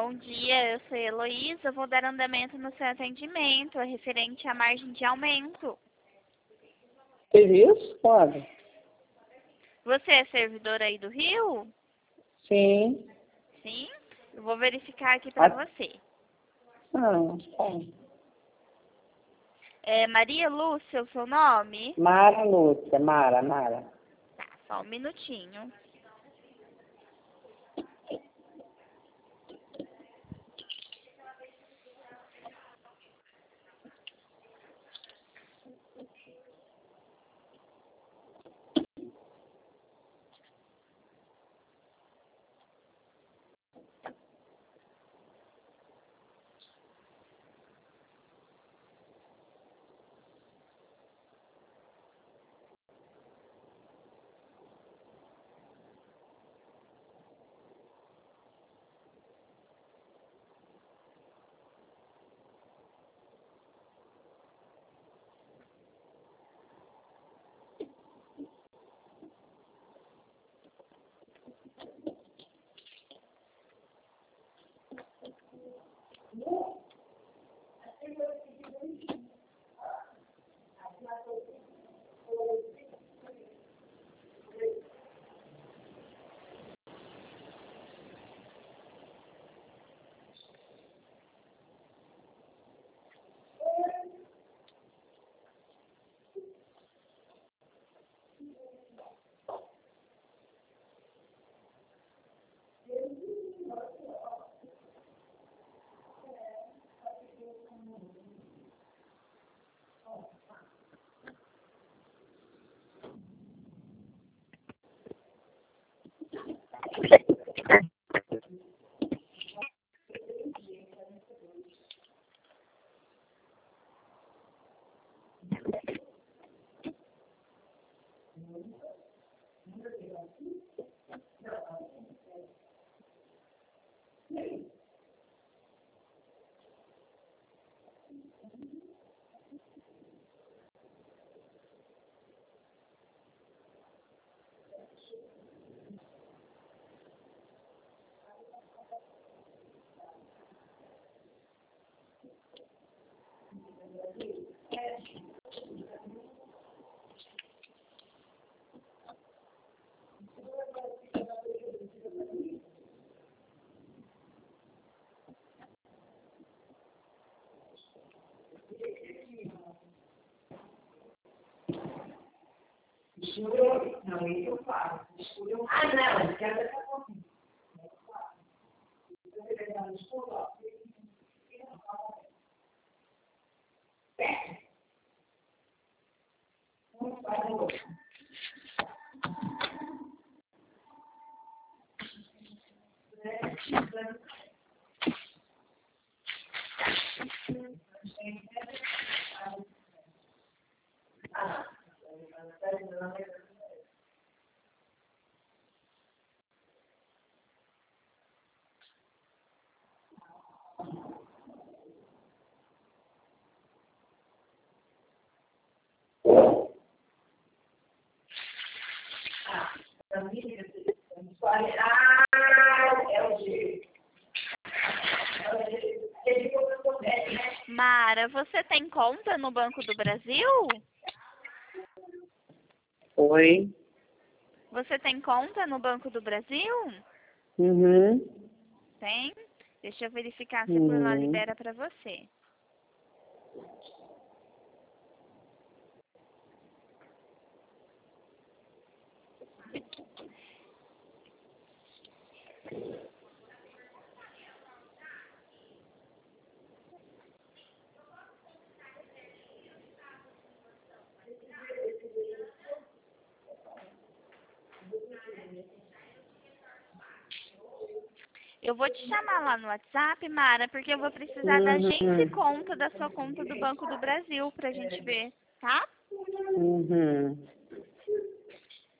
Bom dia, eu sou Heloísa, vou dar andamento no seu atendimento, é referente à margem de aumento. Serviço? Pode. Você é servidora aí do Rio? Sim. Sim? Eu vou verificar aqui para você. Tá. É Maria Lúcia o seu nome? Mara Lúcia, Mara. Tá, só um minutinho. Não, isso eu faço. Não, quero ver a conta. Você vai dar no escuro, ó. Vamos fazer outro. Mara, você tem conta no Banco do Brasil? Oi. Você tem conta no Banco do Brasil? Uhum. Tem? Deixa eu verificar se por lá libera para você. Eu vou te chamar lá no WhatsApp, Mara, porque eu vou precisar da agência e conta da sua conta do Banco do Brasil pra gente ver, tá? Uhum.